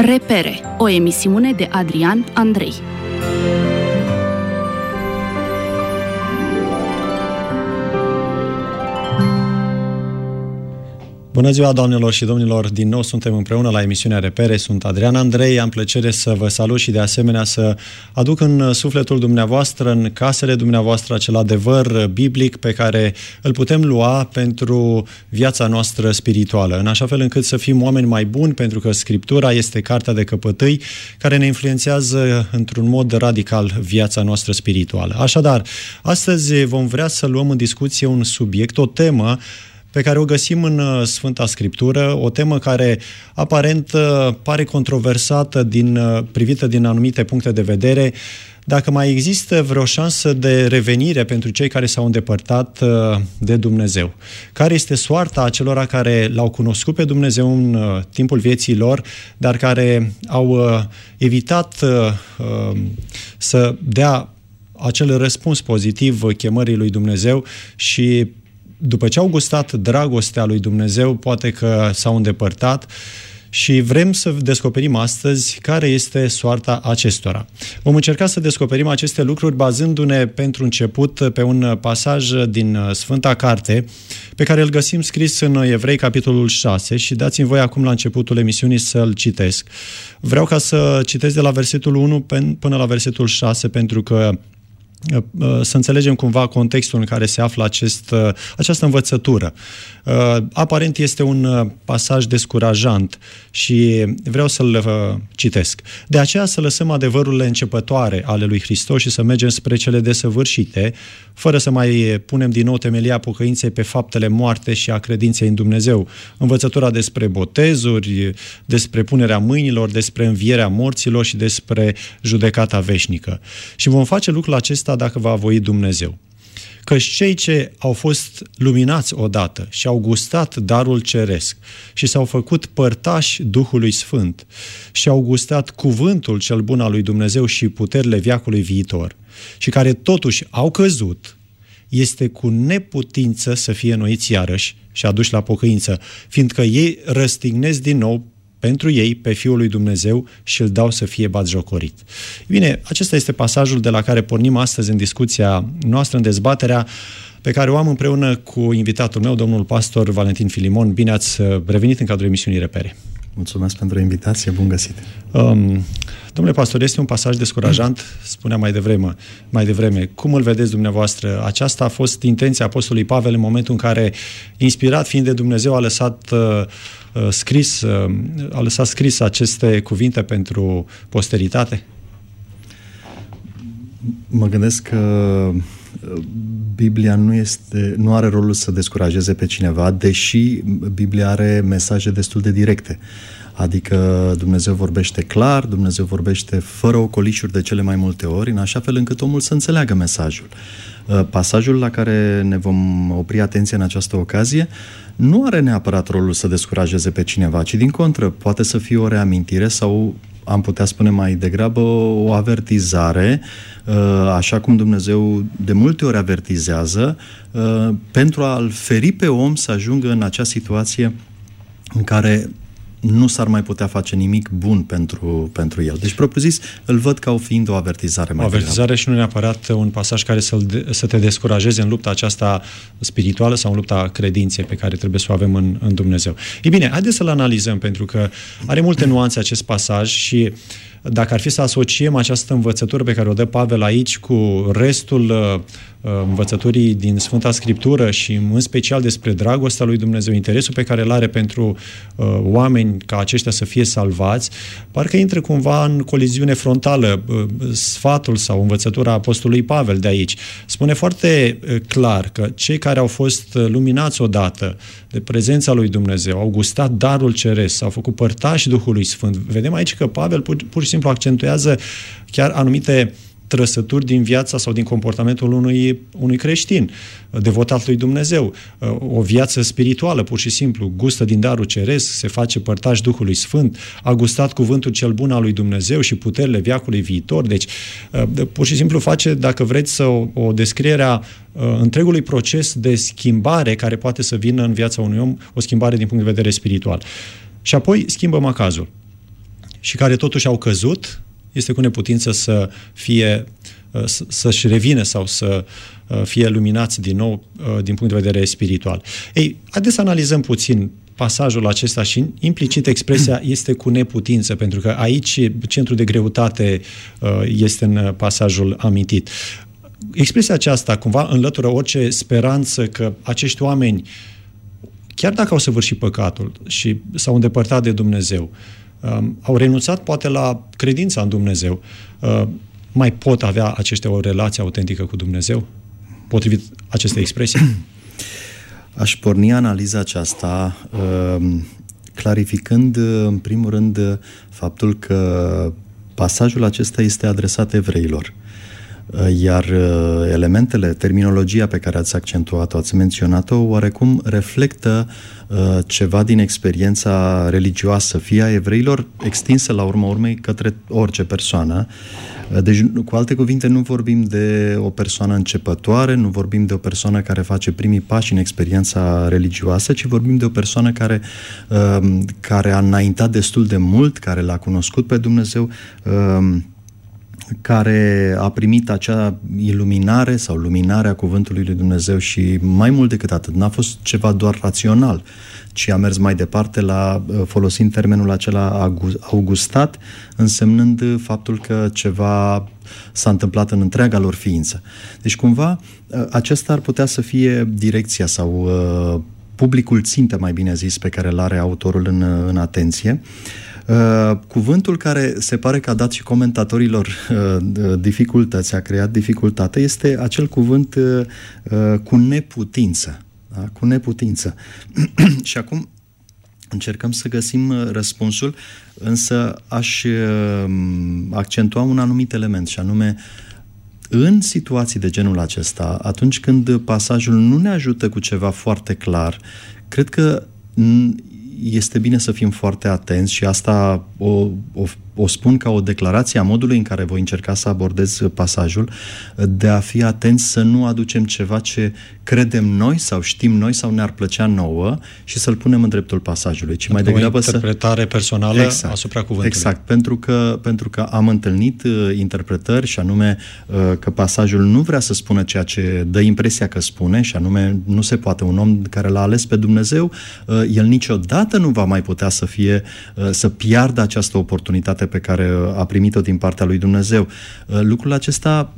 Repere, o emisiune de Adrian Andrei. Bună ziua, doamnelor și domnilor! Din nou suntem împreună la emisiunea Repere. Sunt Adrian Andrei. Am plăcere să vă salut și de asemenea să aduc în sufletul dumneavoastră, în casele dumneavoastră, acel adevăr biblic pe care îl putem lua pentru viața noastră spirituală, în așa fel încât să fim oameni mai buni, pentru că Scriptura este cartea de căpătâi care ne influențează într-un mod radical viața noastră spirituală. Așadar, astăzi vom vrea să luăm în discuție un subiect, o temă pe care o găsim în Sfânta Scriptură, o temă care aparent pare controversată, privită din anumite puncte de vedere, dacă mai există vreo șansă de revenire pentru cei care s-au îndepărtat de Dumnezeu. Care este soarta acelora care l-au cunoscut pe Dumnezeu în timpul vieții lor, dar care au evitat să dea acel răspuns pozitiv chemării lui Dumnezeu și după ce au gustat dragostea lui Dumnezeu, poate că s-au îndepărtat și vrem să descoperim astăzi care este soarta acestora. Vom încerca să descoperim aceste lucruri bazându-ne pentru început pe un pasaj din Sfânta Carte pe care îl găsim scris în Evrei, capitolul 6 și dați-mi voi acum la începutul emisiunii să-l citesc. Vreau ca să citesc de la versetul 1 până la versetul 6 pentru că să înțelegem cumva contextul în care se află această învățătură. Aparent este un pasaj descurajant și vreau să-l citesc. De aceea să lăsăm adevărurile începătoare ale lui Hristos și să mergem spre cele desăvârșite, fără să mai punem din nou temelia pocăinței pe faptele moarte și a credinței în Dumnezeu. Învățătura despre botezuri, despre punerea mâinilor, despre învierea morților și despre judecata veșnică. Și vom face lucrul acesta dacă va voi Dumnezeu. Căci cei ce au fost luminați odată și au gustat darul ceresc și s-au făcut părtași Duhului Sfânt și au gustat cuvântul cel bun al lui Dumnezeu și puterile veacului viitor și care totuși au căzut, este cu neputință să fie înnoiți iarăși și aduși la pocăință, fiindcă ei răstignesc din nou pentru ei pe Fiul lui Dumnezeu și îl dau să fie batjocorit. Bine, acesta este pasajul de la care pornim astăzi în discuția noastră, în dezbaterea pe care o am împreună cu invitatul meu, domnul pastor Valentin Filimon. Bine ați revenit în cadrul emisiunii Repere. Mulțumesc pentru invitație, bun găsit. Domnule pastor, este un pasaj descurajant, spuneam mai devreme. Cum îl vedeți dumneavoastră? Aceasta a fost intenția apostolului Pavel în momentul în care, inspirat fiind de Dumnezeu, a lăsat scris aceste cuvinte pentru posteritate? Mă gândesc că Biblia nu are rolul să descurajeze pe cineva, deși Biblia are mesaje destul de directe. Adică Dumnezeu vorbește clar, Dumnezeu vorbește fără ocolișuri de cele mai multe ori, în așa fel încât omul să înțeleagă mesajul. Pasajul la care ne vom opri atenția în această ocazie nu are neapărat rolul să descurajeze pe cineva, ci din contră, poate să fie o reamintire sau am putea spune mai degrabă o avertizare, așa cum Dumnezeu de multe ori avertizează, pentru a-l feri pe om să ajungă în acea situație în care nu s-ar mai putea face nimic bun pentru el. Deci, propriu-zis, îl văd ca fiind o avertizare mai degrabă. O avertizare și nu neapărat un pasaj care să te descurajeze în lupta aceasta spirituală sau în lupta credinței pe care trebuie să o avem în Dumnezeu. Ei bine, haideți să-l analizăm, pentru că are multe nuanțe acest pasaj și dacă ar fi să asociem această învățătură pe care o dă Pavel aici cu restul învățăturii din Sfânta Scriptură și în special despre dragostea lui Dumnezeu, interesul pe care îl are pentru oameni ca aceștia să fie salvați, parcă intră cumva în coliziune frontală sfatul sau învățătura apostolului Pavel de aici. Spune foarte clar că cei care au fost luminați odată de prezența lui Dumnezeu, au gustat darul ceresc, s-au făcut părtași Duhului Sfânt. Vedem aici că Pavel pur și simplu accentuează chiar anumite trăsături din viața sau din comportamentul unui creștin devotat lui Dumnezeu. O viață spirituală, pur și simplu, gustă din darul ceresc, se face părtaș Duhului Sfânt, a gustat cuvântul cel bun al lui Dumnezeu și puterile veacului viitor. Deci, pur și simplu face, dacă vreți, o descriere a întregului proces de schimbare care poate să vină în viața unui om, o schimbare din punct de vedere spiritual. Și apoi schimbă macazul. și care totuși au căzut, este cu neputință să-și revină sau să fie luminați din nou din punct de vedere spiritual. Ei, haideți să analizăm puțin pasajul acesta și implicit expresia este cu neputință, pentru că aici centrul de greutate este în pasajul amintit. Expresia aceasta cumva înlătură orice speranță că acești oameni, chiar dacă au săvârșit păcatul și s-au îndepărtat de Dumnezeu, au renunțat poate la credința în Dumnezeu, mai pot avea aceștia o relație autentică cu Dumnezeu, potrivit acestei expresii? Aș porni analiza aceasta clarificând, în primul rând, faptul că pasajul acesta este adresat evreilor. Iar elementele, terminologia pe care ați accentuat-o, ați menționat-o, oarecum reflectă ceva din experiența religioasă, fie a evreilor, extinsă la urma urmei către orice persoană. Deci, cu alte cuvinte, nu vorbim de o persoană începătoare, nu vorbim de o persoană care face primii pași în experiența religioasă, ci vorbim de o persoană care a înaintat destul de mult, care l-a cunoscut pe Dumnezeu, care a primit acea iluminare sau luminarea cuvântului lui Dumnezeu și mai mult decât atât, n-a fost ceva doar rațional, ci a mers mai departe folosind termenul acela augustat, însemnând faptul că ceva s-a întâmplat în întreaga lor ființă. Deci cumva acesta ar putea să fie direcția sau publicul țintă, mai bine zis, pe care îl are autorul în atenție. Cuvântul care se pare că a dat și comentatorilor dificultăți, a creat dificultate, este acel cuvânt cu neputință. Da? Cu neputință. Și acum încercăm să găsim răspunsul, însă aș accentua un anumit element, și anume, în situații de genul acesta, atunci când pasajul nu ne ajută cu ceva foarte clar, cred că este bine să fim foarte atenți și asta o spun ca o declarație a modului în care voi încerca să abordez pasajul, de a fi atenți să nu aducem ceva ce credem noi sau știm noi sau ne-ar plăcea nouă și să-l punem în dreptul pasajului, ci mai degrabă o interpretare personală asupra cuvântului. Exact, pentru că am întâlnit interpretări și anume că pasajul nu vrea să spună ceea ce dă impresia că spune, și anume nu se poate. Un om care l-a ales pe Dumnezeu, el niciodată nu va mai putea să piardă această oportunitate pe care a primit-o din partea lui Dumnezeu. Lucrul acesta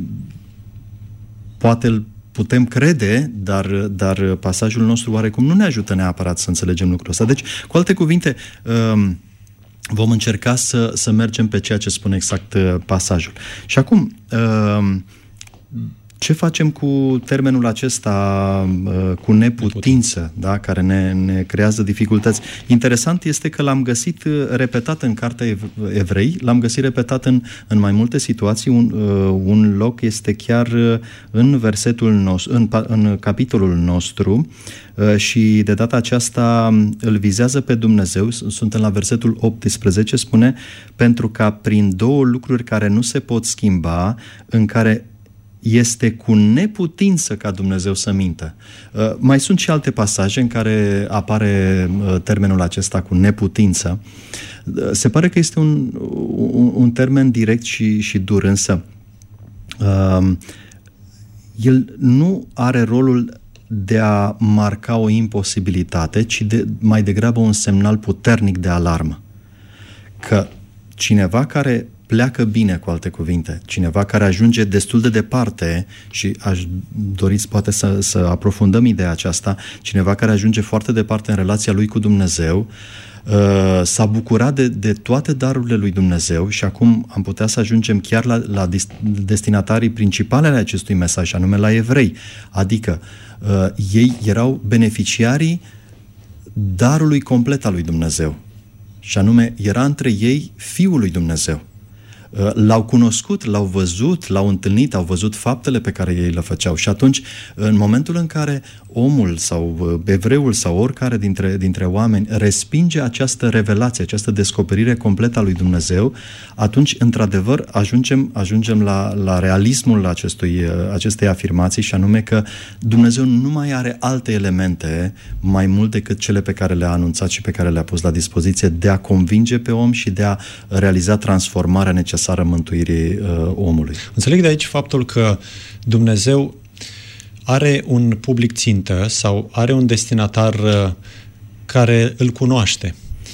poate îl putem crede, dar pasajul nostru oarecum nu ne ajută neapărat să înțelegem lucrul ăsta. Deci, cu alte cuvinte, vom încerca să mergem pe ceea ce spune exact pasajul. Și acum, ce facem cu termenul acesta, cu neputință, da, care ne creează dificultăți? Interesant este că l-am găsit repetat în Cartea Evrei, l-am găsit repetat în mai multe situații. Un loc este chiar în versetul nostru, în capitolul nostru, și de data aceasta îl vizează pe Dumnezeu. Suntem la versetul 18, spune: pentru ca prin două lucruri care nu se pot schimba, în care este cu neputință ca Dumnezeu să mintă. Mai sunt și alte pasaje în care apare termenul acesta cu neputință. Se pare că este un termen direct și dur, însă el nu are rolul de a marca o imposibilitate, ci mai degrabă un semnal puternic de alarmă. Că cineva care pleacă bine, cu alte cuvinte, cineva care ajunge destul de departe, și aș doriți poate să aprofundăm ideea aceasta, cineva care ajunge foarte departe în relația lui cu Dumnezeu, s-a bucurat de toate darurile lui Dumnezeu și acum am putea să ajungem chiar la destinatarii principale ale acestui mesaj, anume la evrei, adică ei erau beneficiarii darului complet al lui Dumnezeu, și anume era între ei Fiul lui Dumnezeu. l-au cunoscut, l-au văzut, l-au întâlnit, au văzut faptele pe care ei le făceau. Și atunci, în momentul în care omul sau evreul sau oricare dintre oameni respinge această revelație, această descoperire completă a lui Dumnezeu, atunci, într-adevăr, ajungem la realismul acestei afirmații, și anume că Dumnezeu nu mai are alte elemente mai mult decât cele pe care le-a anunțat și pe care le-a pus la dispoziție de a convinge pe om și de a realiza transformarea necesară mântuirii omului. Înțeleg de aici faptul că Dumnezeu are un public țintă sau are un destinatar care îl cunoaște.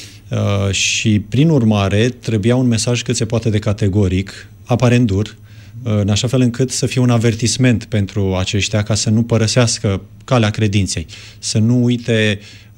Și, prin urmare, trebuia un mesaj cât se poate de categoric, aparent dur, în așa fel încât să fie un avertisment pentru aceștia ca să nu părăsească calea credinței, să nu uite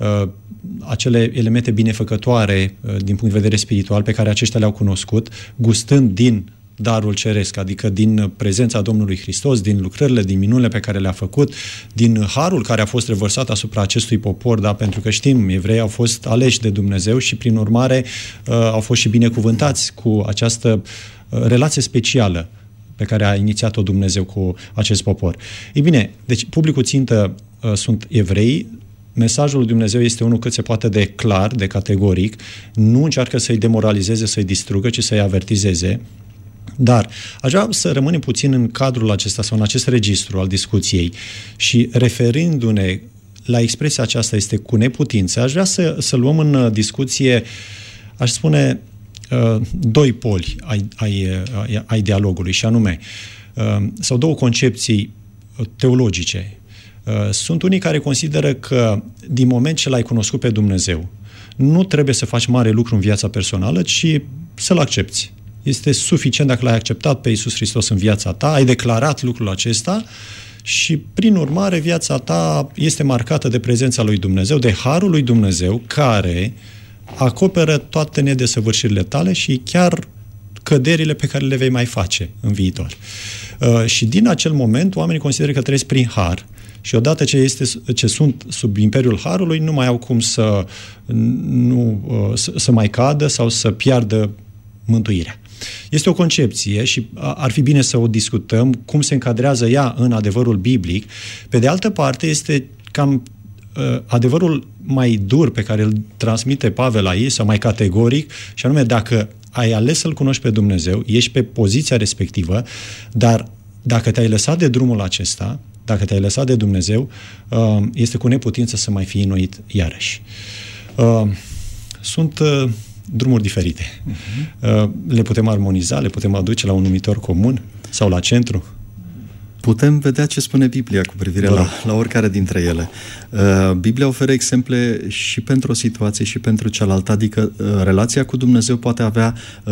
acele elemente binefăcătoare din punct de vedere spiritual pe care aceștia le-au cunoscut, gustând din darul ceresc, adică din prezența Domnului Hristos, din lucrările, din minunile pe care le-a făcut, din harul care a fost revărsat asupra acestui popor, da? Pentru că știm, evreii au fost aleși de Dumnezeu și, prin urmare, au fost și binecuvântați cu această relație specială pe care a inițiat-o Dumnezeu cu acest popor. Ei bine, deci publicul țintă sunt evrei. Mesajul lui Dumnezeu este unul cât se poate de clar, de categoric, nu încearcă să-i demoralizeze, să-i distrugă, ci să-i avertizeze. Dar aș vrea să rămânem puțin în cadrul acesta sau în acest registru al discuției și, referindu-ne la expresia aceasta este cu neputință, aș vrea să luăm în discuție, aș spune, doi poli ai dialogului, și anume, sau două concepții teologice. Sunt unii care consideră că din moment ce l-ai cunoscut pe Dumnezeu, nu trebuie să faci mare lucru în viața personală, ci să-L accepți. Este suficient dacă l-ai acceptat pe Iisus Hristos în viața ta, ai declarat lucrul acesta și, prin urmare, viața ta este marcată de prezența lui Dumnezeu, de harul lui Dumnezeu, care acoperă toate nedesăvârșirile tale și chiar căderile pe care le vei mai face în viitor. Și din acel moment, oamenii consideră că trăiesc prin har. Și odată ce sunt sub imperiul harului, nu mai au cum să mai cadă sau să piardă mântuirea. Este o concepție și ar fi bine să o discutăm, cum se încadrează ea în adevărul biblic. Pe de altă parte, este cam adevărul mai dur pe care îl transmite Pavel aici, sau mai categoric, și anume, dacă ai ales să-L cunoști pe Dumnezeu, ești pe poziția respectivă, dar dacă te-ai lăsat de drumul acesta, dacă te-ai lăsat de Dumnezeu, este cu neputință să mai fii înnoit iarăși. Sunt drumuri diferite. Le putem armoniza, le putem aduce la un numitor comun sau la centru? Putem vedea ce spune Biblia cu privire la oricare dintre ele. Biblia oferă exemple și pentru o situație și pentru cealaltă, adică relația cu Dumnezeu poate avea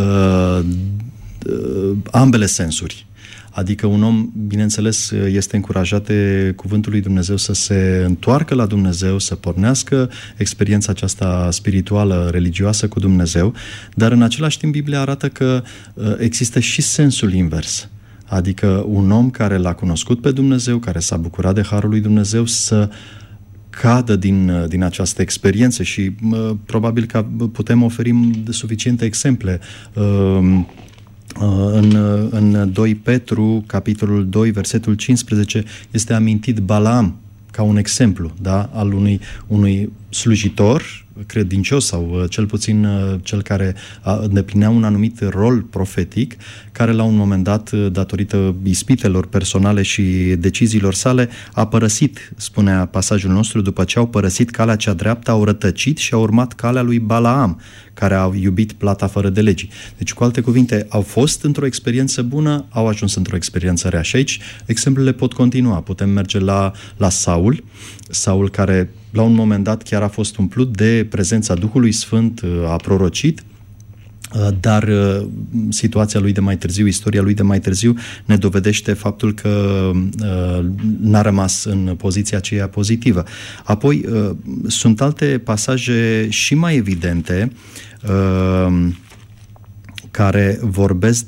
ambele sensuri. Adică un om, bineînțeles, este încurajat de cuvântul lui Dumnezeu să se întoarcă la Dumnezeu, să pornească experiența aceasta spirituală, religioasă cu Dumnezeu, dar în același timp Biblia arată că există și sensul invers. Adică un om care l-a cunoscut pe Dumnezeu, care s-a bucurat de harul lui Dumnezeu, să cadă din această experiență și probabil că putem oferi suficiente exemple. În 2 Petru, capitolul 2, versetul 15, este amintit Balaam ca un exemplu, da, al unui slujitor credincios sau cel puțin cel care îndeplinea un anumit rol profetic, care la un moment dat, datorită ispitelor personale și deciziilor sale, a părăsit, spunea pasajul nostru, după ce au părăsit calea cea dreaptă, au rătăcit și au urmat calea lui Balaam, care a iubit plata fără de legii. Deci, cu alte cuvinte, au fost într-o experiență bună, au ajuns într-o experiență rea. Și aici exemplele pot continua. Putem merge la Saul, care la un moment dat chiar a fost umplut de prezența Duhului Sfânt, a prorocit, dar situația lui de mai târziu, istoria lui de mai târziu ne dovedește faptul că n-a rămas în poziția aceea pozitivă. Apoi sunt alte pasaje și mai evidente care vorbesc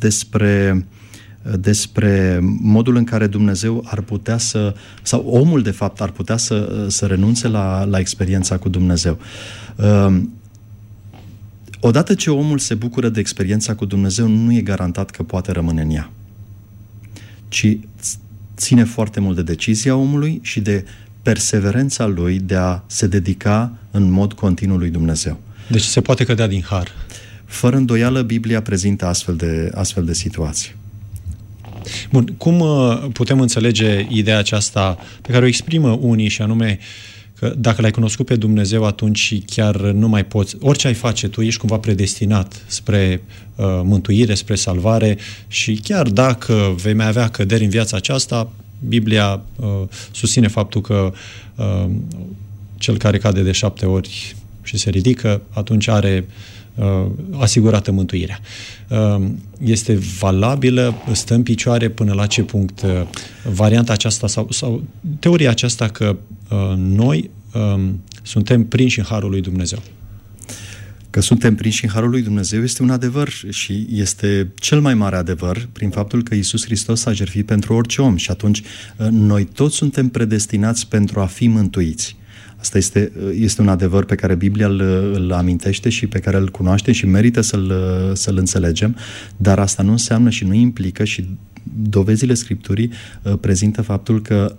despre modul în care Dumnezeu ar putea sau omul de fapt ar putea să renunțe la experiența cu Dumnezeu. odată ce omul se bucură de experiența cu Dumnezeu, nu e garantat că poate rămâne în ea, ci ține foarte mult de decizia omului și de perseverența lui de a se dedica în mod continuu lui Dumnezeu. Deci se poate cădea din har. Fără îndoială, Biblia prezintă astfel de situații. Bun, cum putem înțelege ideea aceasta pe care o exprimă unii, și anume că dacă l-ai cunoscut pe Dumnezeu, atunci chiar nu mai poți, orice ai face tu, ești cumva predestinat spre mântuire, spre salvare, și chiar dacă vei mai avea căderi în viața aceasta, Biblia susține faptul că cel care cade de 7 ori și se ridică, atunci are asigurată mântuirea. Este valabilă, stă în picioare până la ce punct varianta aceasta sau teoria aceasta că noi suntem prinși în harul lui Dumnezeu? Că suntem prinși în harul lui Dumnezeu este un adevăr și este cel mai mare adevăr prin faptul că Iisus Hristos a jertfit pentru orice om și atunci noi toți suntem predestinați pentru a fi mântuiți. Asta este un adevăr pe care Biblia îl amintește și pe care îl cunoaște și merită să-l înțelegem, dar asta nu înseamnă și nu implică, și dovezile Scripturii prezintă faptul că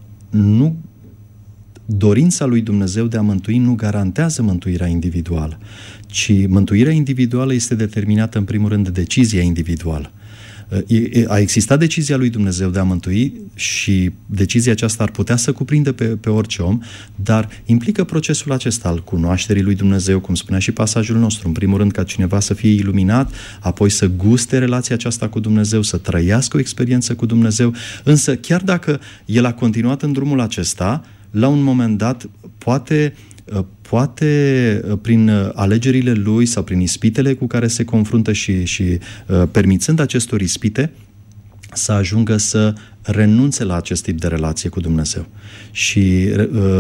dorința lui Dumnezeu de a mântui nu garantează mântuirea individuală, ci mântuirea individuală este determinată în primul rând de decizia individuală. A existat decizia lui Dumnezeu de a mântui și decizia aceasta ar putea să cuprindă pe orice om, dar implică procesul acesta al cunoașterii lui Dumnezeu, cum spunea și pasajul nostru. În primul rând ca cineva să fie iluminat, apoi să guste relația aceasta cu Dumnezeu, să trăiască o experiență cu Dumnezeu, însă chiar dacă el a continuat în drumul acesta, la un moment dat poate prin alegerile lui sau prin ispitele cu care se confruntă și permițând acestor ispite să ajungă să renunțe la acest tip de relație cu Dumnezeu. Și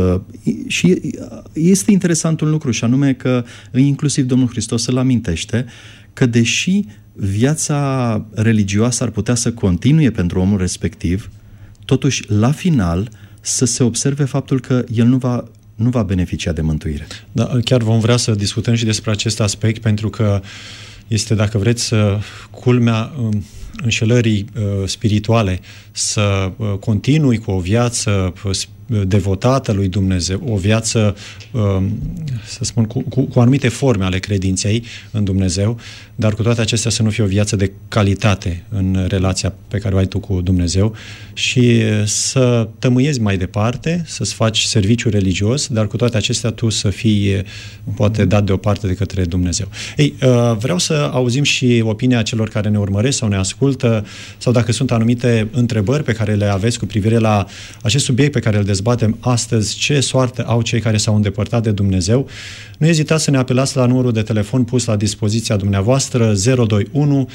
este interesant un lucru, și anume că inclusiv Domnul Hristos îl amintește că deși viața religioasă ar putea să continue pentru omul respectiv, totuși la final să se observe faptul că el nu va beneficia de mântuire. Da, chiar vom vrea să discutăm și despre acest aspect, pentru că este, dacă vreți, culmea înșelării spirituale, să continui cu o viață devotată lui Dumnezeu, o viață, să spun, cu anumite forme ale credinței în Dumnezeu, dar cu toate acestea să nu fie o viață de calitate în relația pe care o ai tu cu Dumnezeu și să tămâiezi mai departe, să-ți faci serviciu religios, dar cu toate acestea tu să fii poate dat deoparte de către Dumnezeu. Ei, vreau să auzim și opinia celor care ne urmăresc sau ne ascultă, sau dacă sunt anumite întrebări pe care le aveți cu privire la acest subiect pe care îl dezbatem astăzi, ce soartă au cei care s-au îndepărtat de Dumnezeu. Nu ezitați să ne apelați la numărul de telefon pus la dispoziția dumneavoastră 021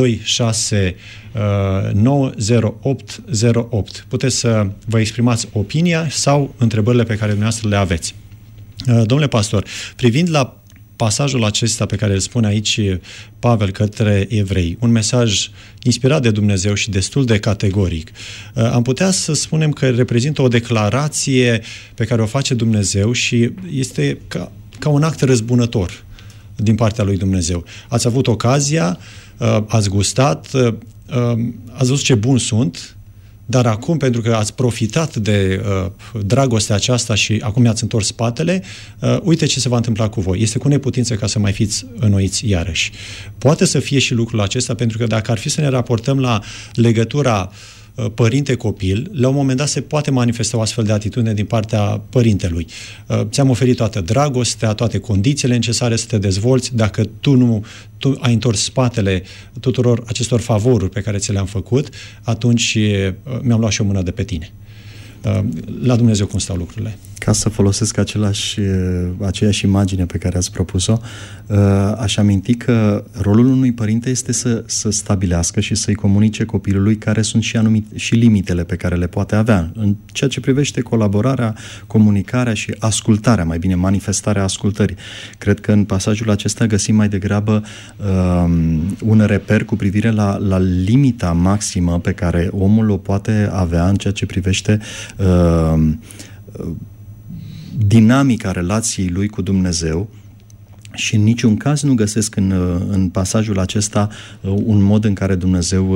269 0808. Puteți să vă exprimați opinia sau întrebările pe care dumneavoastră le aveți. Domnule pastor, privind la pasajul acesta pe care îl spune aici Pavel către evrei, un mesaj inspirat de Dumnezeu și destul de categoric, am putea să spunem că reprezintă o declarație pe care o face Dumnezeu și este ca un act răzbunător din partea lui Dumnezeu. Ați avut ocazia, ați gustat, ați văzut ce bun sunt, dar acum, pentru că ați profitat de dragostea aceasta și acum mi-ați întors spatele, uite ce se va întâmpla cu voi. Este cu neputință ca să mai fiți înnoiți iarăși. Poate să fie și lucrul acesta, pentru că dacă ar fi să ne raportăm la legătura părinte-copil, la un moment dat se poate manifesta o astfel de atitudine din partea părintelui. Ți-am oferit toată dragostea, toate condițiile necesare să te dezvolți, dacă tu ai întors spatele tuturor acestor favoruri pe care ți le-am făcut, atunci mi-am luat și o mână de pe tine. La Dumnezeu cum stau lucrurile? Ca să folosesc aceeași imagine pe care ați propus-o, aș aminti că rolul unui părinte este să stabilească și să-i comunice copilului care sunt și limitele pe care le poate avea în ceea ce privește colaborarea, comunicarea și ascultarea, mai bine manifestarea ascultării. Cred că în pasajul acesta găsim mai degrabă un reper cu privire la limita maximă pe care omul o poate avea în ceea ce privește dinamica relației lui cu Dumnezeu, Și în niciun caz nu găsesc în pasajul acesta un mod în care Dumnezeu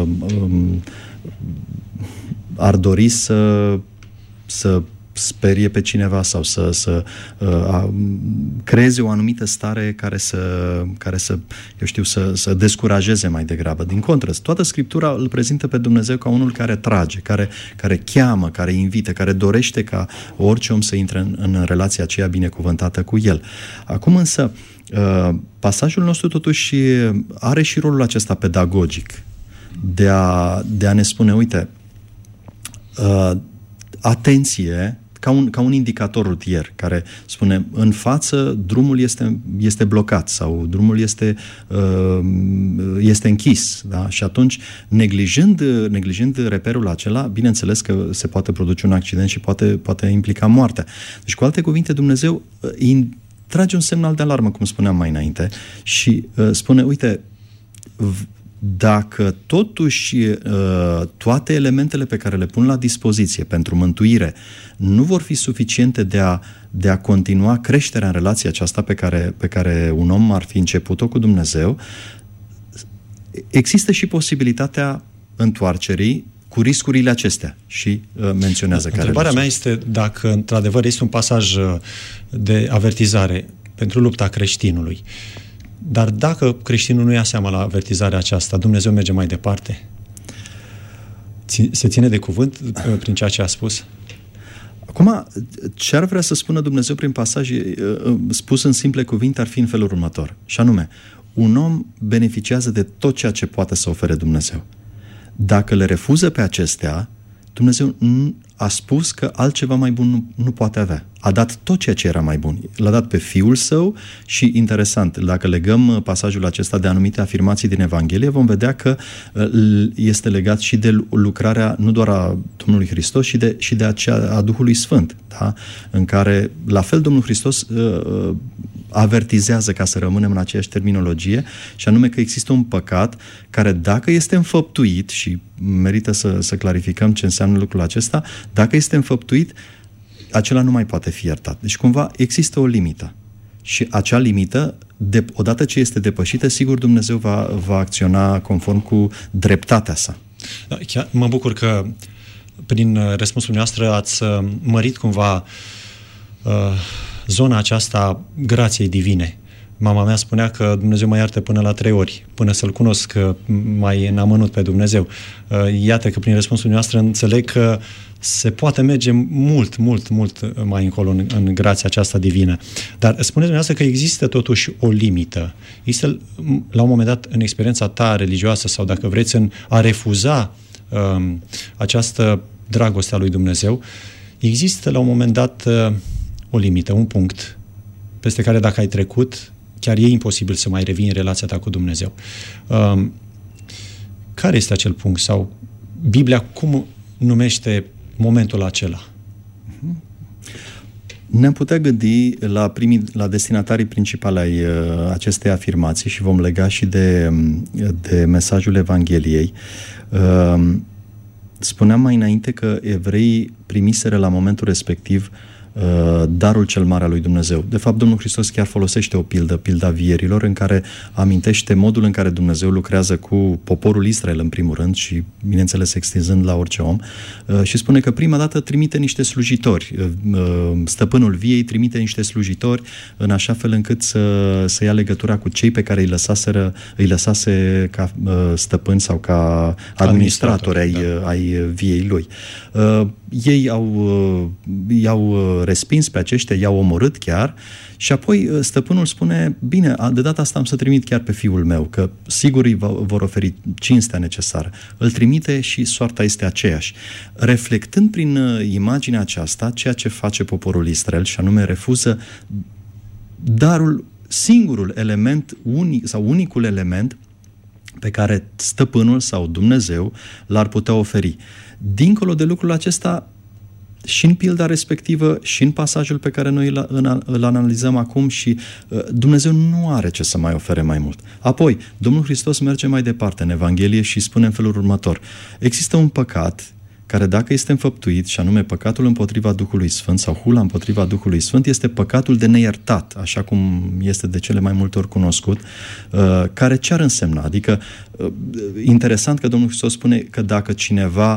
ar dori să sperie pe cineva sau să creeze o anumită stare care să descurajeze mai degrabă. Din contră, toată Scriptura îl prezintă pe Dumnezeu ca unul care trage, care cheamă, care invită, care dorește ca orice om să intre în relația aceea binecuvântată cu El. Acum însă, pasajul nostru totuși are și rolul acesta pedagogic de a ne spune, uite, atenție, ca un indicator rutier care spune în față drumul este blocat sau drumul este închis. Da? Și atunci, neglijând reperul acela, bineînțeles că se poate produce un accident și poate implica moartea. Deci, cu alte cuvinte, Dumnezeu trage un semnal de alarmă, cum spuneam mai înainte, și spune, uite, dacă totuși toate elementele pe care le pun la dispoziție pentru mântuire nu vor fi suficiente de a continua creșterea în relația aceasta pe care un om ar fi început-o cu Dumnezeu, există și posibilitatea întoarcerii cu riscurile acestea și menționează care. Întrebarea mea este dacă într-adevăr este un pasaj de avertizare pentru lupta creștinului. Dar dacă creștinul nu ia seama la avertizarea aceasta, Dumnezeu merge mai departe? Se ține de cuvânt prin ceea ce a spus? Acum, ce ar vrea să spună Dumnezeu prin pasaj, spus în simple cuvinte, ar fi în felul următor. Și anume, un om beneficiază de tot ceea ce poate să ofere Dumnezeu. Dacă le refuză pe acestea, Dumnezeu a spus că altceva mai bun nu poate avea. A dat tot ceea ce era mai bun. L-a dat pe Fiul Său și, interesant, dacă legăm pasajul acesta de anumite afirmații din Evanghelie, vom vedea că este legat și de lucrarea nu doar a Domnului Hristos, și de aceea a Duhului Sfânt, da? În care, la fel, Domnul Hristos avertizează, ca să rămânem în aceeași terminologie, și anume că există un păcat care, dacă este înfăptuit, și merită să clarificăm ce înseamnă lucrul acesta, dacă este înfăptuit, acela nu mai poate fi iertat. Deci, cumva, există o limită. Și acea limită, odată ce este depășită, sigur Dumnezeu va acționa conform cu dreptatea sa. Da, chiar mă bucur că prin răspunsul noastră ați mărit cumva zona aceasta grației divine. Mama mea spunea că Dumnezeu mă iartă până la 3 ori, până să-L cunosc mai în amănunt pe Dumnezeu. Iată că prin răspunsul noastră înțeleg că se poate merge mult mai încolo în grația aceasta divină. Dar spuneți dumneavoastră că există totuși o limită. Există, la un moment dat, în experiența ta religioasă, sau dacă vreți, în a refuza această dragoste a lui Dumnezeu, există la un moment dat o limită, un punct peste care, dacă ai trecut, chiar e imposibil să mai revii în relația ta cu Dumnezeu. Care este acel punct? Sau Biblia cum numește momentul acela? Ne-am putea gândi la destinatarii principali ai acestei afirmații și vom lega și de mesajul Evangheliei. Spuneam mai înainte că evreii primiseră la momentul respectiv darul cel mare al lui Dumnezeu. De fapt, Domnul Hristos chiar folosește o pilda vierilor, în care amintește modul în care Dumnezeu lucrează cu poporul Israel, în primul rând, și, bineînțeles, extinzând la orice om, și spune că prima dată trimite niște slujitori. Stăpânul viei trimite niște slujitori în așa fel încât să ia legătura cu cei pe care îi lăsase ca stăpâni sau ca administratori ai viei lui. Ei i-au respins pe aceștia, i-au omorât chiar, și apoi stăpânul spune, bine, de data asta am să trimit chiar pe fiul meu, că sigur îi vor oferi cinstea necesară. Îl trimite și soarta este aceeași. Reflectând prin imaginea aceasta ceea ce face poporul Israel, și anume refuză darul, singurul element, unicul element pe care stăpânul sau Dumnezeu l-ar putea oferi. Dincolo de lucrul acesta, și în pilda respectivă, și în pasajul pe care noi îl analizăm acum, și Dumnezeu nu are ce să mai ofere mai mult. Apoi, Domnul Hristos merge mai departe în Evanghelie și spune în felul următor: există un păcat care dacă este înfăptuit, și anume păcatul împotriva Duhului Sfânt sau hula împotriva Duhului Sfânt, este păcatul de neiertat, așa cum este de cele mai multe ori cunoscut, care ce ar însemna? Adică, interesant că Domnul Hristos spune că dacă cineva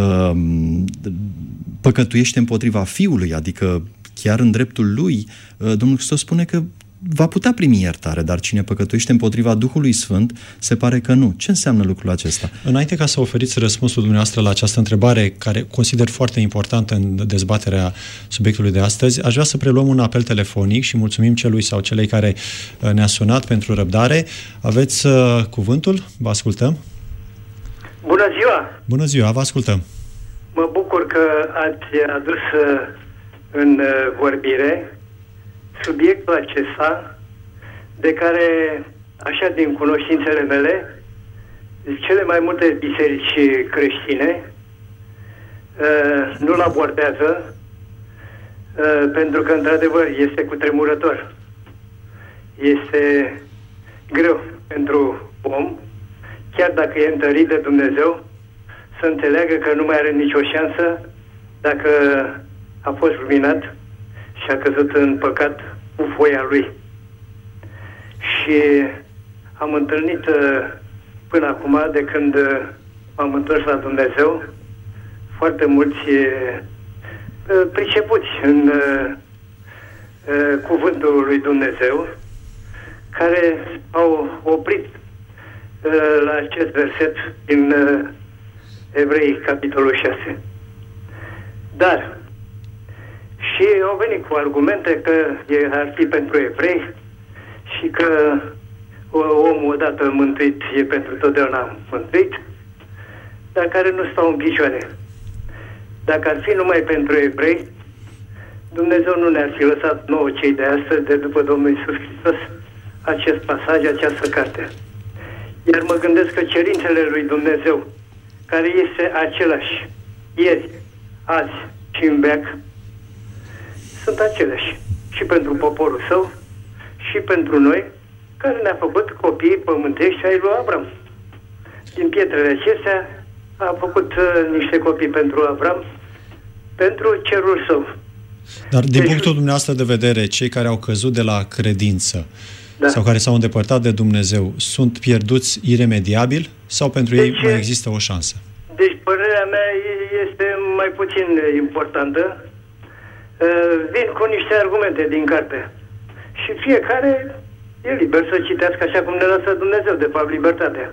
păcătuiește împotriva Fiului, adică chiar în dreptul lui, Domnul Hristos spune că va putea primi iertare, dar cine păcătuiește împotriva Duhului Sfânt, se pare că nu. Ce înseamnă lucrul acesta? Înainte ca să oferiți răspunsul dumneavoastră la această întrebare, care consider foarte importantă în dezbaterea subiectului de astăzi, aș vrea să preluăm un apel telefonic și mulțumim celui sau celei care ne-a sunat pentru răbdare. Aveți cuvântul? Vă ascultăm. Bună ziua! Bună ziua, vă ascultăm. Mă bucur că ați adus în vorbire subiectul acesta, de care, așa din cunoștințele mele, cele mai multe biserici creștine nu-l abordează, pentru că, într-adevăr, este cutremurător. Este greu pentru om, chiar dacă e întărit de Dumnezeu, să înțeleagă că nu mai are nicio șansă dacă a fost luminat și a căzut în păcat cu voia lui. Și am întâlnit până acum, de când m-am întors la Dumnezeu, foarte mulți pricepuți în cuvântul lui Dumnezeu, care au oprit la acest verset din Evrei, capitolul 6. Dar și au venit cu argumente că ar fi pentru evrei și că omul odată mântuit e pentru totdeauna mântuit, dar care nu stau în picioare. Dacă ar fi numai pentru evrei, Dumnezeu nu ne-ar fi lăsat nouă cei de astăzi, de după Domnul Iisus Hristos, acest pasaj, această carte. Iar mă gândesc că cerințele lui Dumnezeu, care este același ieri, azi și în veac, sunt aceleași și pentru poporul său și pentru noi, care ne-a făcut copii pământești ai lui Avram. Din pietrele acestea a făcut niște copii pentru Avram, pentru cerul său. Dar din punctul dumneavoastră de vedere, cei care au căzut de la credință sau care s-au îndepărtat de Dumnezeu, sunt pierduți iremediabil sau pentru ei mai există o șansă? Deci părerea mea este mai puțin importantă. Vin cu niște argumente din carte. Și fiecare e liber să citească așa cum ne lasă Dumnezeu, de fapt, libertatea.